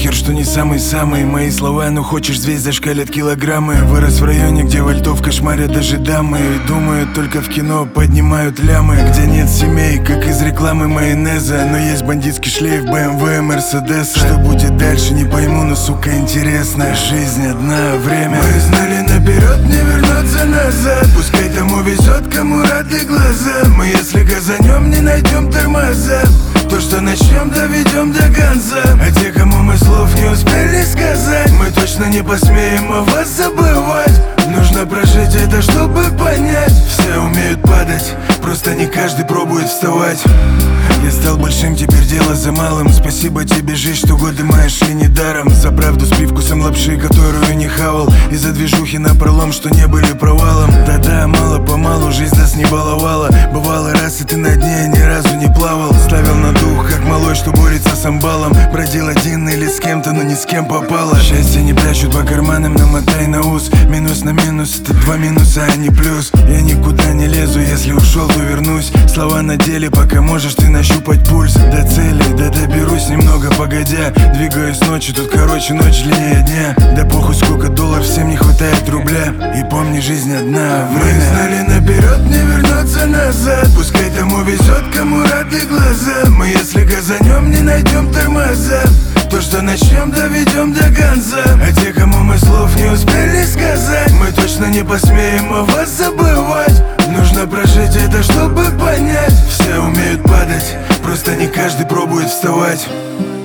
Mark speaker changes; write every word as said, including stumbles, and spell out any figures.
Speaker 1: похер, что не самый-самый. Мои слова, ну хочешь взвесь, зашкалят килограммы. Вырос в районе, где вальтов кошмарят даже дамы. И думают, только в кино поднимают лямы. Где нет семей, как из рекламы майонеза. Но есть бандитский шлейф, бэ эм вэ, Мерседеса. Что будет дальше, не пойму, но сука интересно. Жизнь одна, время. Мы знали наперед, не вернуться назад. Пускай тому везет, кому рады глаза. Мы если газанем, не найдем тормоза. То, что начнем, доведем до конца. А те, кому мы слов не успели сказать, мы точно не посмеем о вас забывать. Нужно прожить это, чтобы понять. Все умеют падать, просто не каждый пробует вставать. Я стал большим, теперь дело за малым. Спасибо тебе, жизнь, что годы мои шли недаром. За правду с привкусом лапши, которую не хавал. И за движухи напролом, что не были провалом. Да-да, мало-помалу жизнь нас не баловала. Бывало раз, и ты на дне ни разу не плавал. Ставил на дух, как малой, что борется с амбалом. Бродил один или с кем-то, но ни с кем попало. Счастье не прячут по карманам, намотай на ус. Минус на минус, это два минуса, а не плюс. Я никуда не лезу, если ушел, то вернусь. Слова на деле, пока можешь ты нащупать пульс. До цели, да доберусь немного погодя. Двигаюсь ночью, тут короче ночь длиннее дня. Да похуй сколько долларов, всем не хватает рубля. И помни, жизнь одна, время. Мы знали наперед, не вернуться назад. Пускай тому везет, кому рады глаза. Мы если газанем, не найдем тормоза. То, что начнем, доведем до конца. А те, кому мы слов не успели сказать, мы точно не посмеем о вас забывать. Нужно прожить это, чтобы понять. Все умеют падать, просто не каждый пробует вставать.